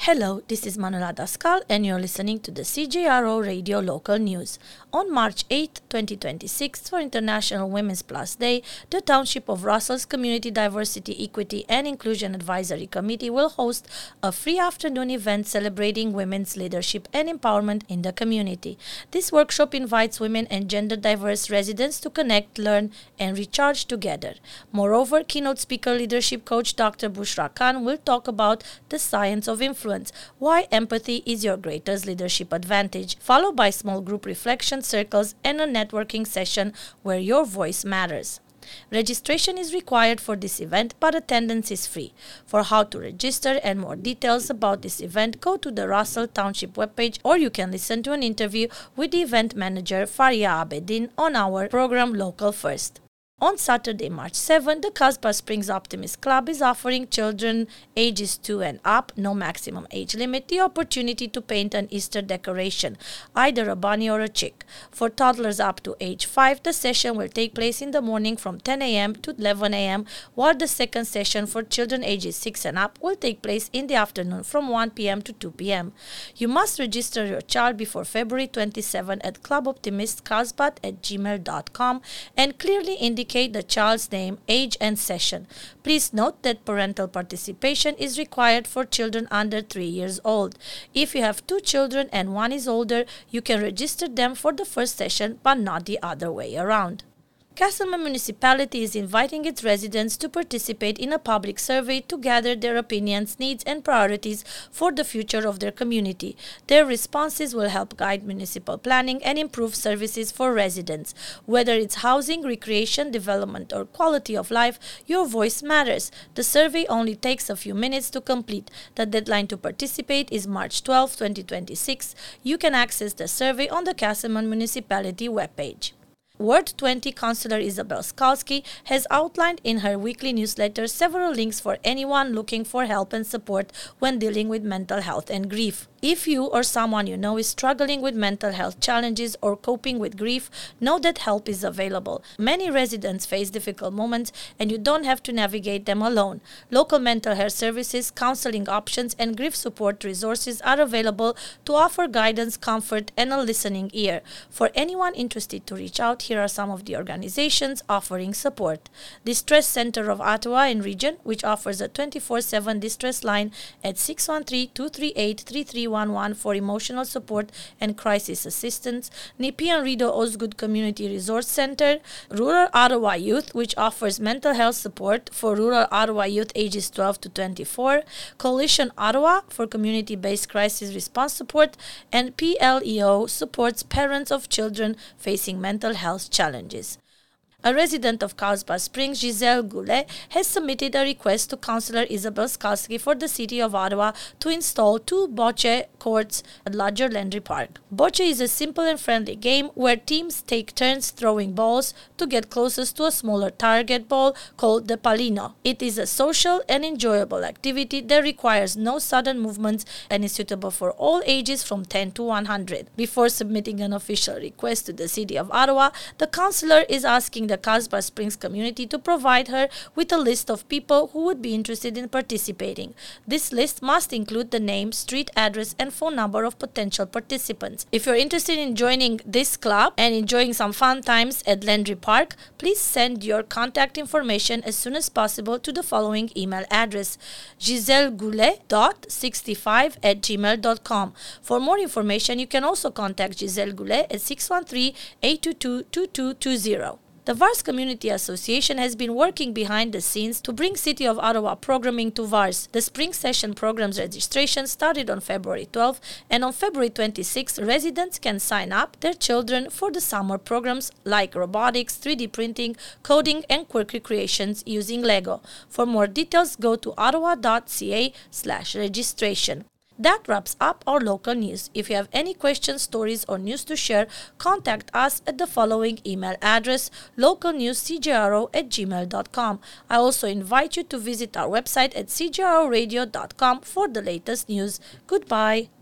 Hello, this is Manuela Dascal and you're listening to the CJRO Radio Local News. On March 8, 2026, for International Women's Plus Day, the Township of Russell's Community Diversity, Equity and Inclusion Advisory Committee will host a free afternoon event celebrating women's leadership and empowerment in the community. This workshop invites women and gender diverse residents to connect, learn and recharge together. Moreover, keynote speaker leadership coach Dr. Bushra Khan will talk about the science of influence, why empathy is your greatest leadership advantage, followed by small group reflection circles and a networking session where your voice matters. Registration is required for this event, but attendance is free. For how to register and more details about this event, go to the Russell Township webpage, or you can listen to an interview with the event manager Faria Abedin on our program Local First. On Saturday, March 7, the Casbah Springs Optimist Club is offering children ages 2 and up, no maximum age limit, the opportunity to paint an Easter decoration, either a bunny or a chick. For toddlers up to age 5, the session will take place in the morning from 10 a.m. to 11 a.m., while the second session for children ages 6 and up will take place in the afternoon from 1 p.m. to 2 p.m. You must register your child before February 27 at cluboptimistcasbah@gmail.com and clearly indicate the child's name, age and session. Please note that parental participation is required for children under 3 years old. If you have 2 children and one is older, you can register them for the first session but not the other way around. Castleman Municipality is inviting its residents to participate in a public survey to gather their opinions, needs and priorities for the future of their community. Their responses will help guide municipal planning and improve services for residents. Whether it's housing, recreation, development or quality of life, your voice matters. The survey only takes a few minutes to complete. The deadline to participate is March 12, 2026. You can access the survey on the Castleman Municipality webpage. Ward 20 Councillor Isabel Skalski has outlined in her weekly newsletter several links for anyone looking for help and support when dealing with mental health and grief. If you or someone you know is struggling with mental health challenges or coping with grief, know that help is available. Many residents face difficult moments and you don't have to navigate them alone. Local mental health services, counseling options and grief support resources are available to offer guidance, comfort and a listening ear. For anyone interested to reach out, here are some of the organizations offering support. Distress Center of Ottawa and Region, which offers a 24/7 distress line at 613-238-3311 for emotional support and crisis assistance. Nepean Rideau Osgood Community Resource Center. Rural Ottawa Youth, which offers mental health support for rural Ottawa youth ages 12 to 24. Coalition Ottawa for community-based crisis response support. And PLEO supports parents of children facing mental health challenges. A resident of Casbah Springs, Giselle Goulet, has submitted a request to Councillor Isabel Skalski for the City of Ottawa to install 2 bocce courts at Lodger Landry Park. Bocce is a simple and friendly game where teams take turns throwing balls to get closest to a smaller target ball called the palino. It is a social and enjoyable activity that requires no sudden movements and is suitable for all ages from 10 to 100. Before submitting an official request to the City of Ottawa, the councillor is asking the Casbah Springs community to provide her with a list of people who would be interested in participating. This list must include the name, street address and phone number of potential participants. If you're interested in joining this club and enjoying some fun times at Landry Park, please send your contact information as soon as possible to the following email address: gisellegoulet.65@gmail.com. For more information, you can also contact Giselle Goulet at 613-822-2220. The VARS Community Association has been working behind the scenes to bring City of Ottawa programming to VARS. The Spring Session program's registration started on February 12, and on February 26, residents can sign up their children for the summer programs like robotics, 3D printing, coding, and quirky creations using Lego. For more details, go to ottawa.ca/registration. That wraps up our local news. If you have any questions, stories, or news to share, contact us at the following email address: localnewscjro@gmail.com. I also invite you to visit our website at cjroradio.com for the latest news. Goodbye.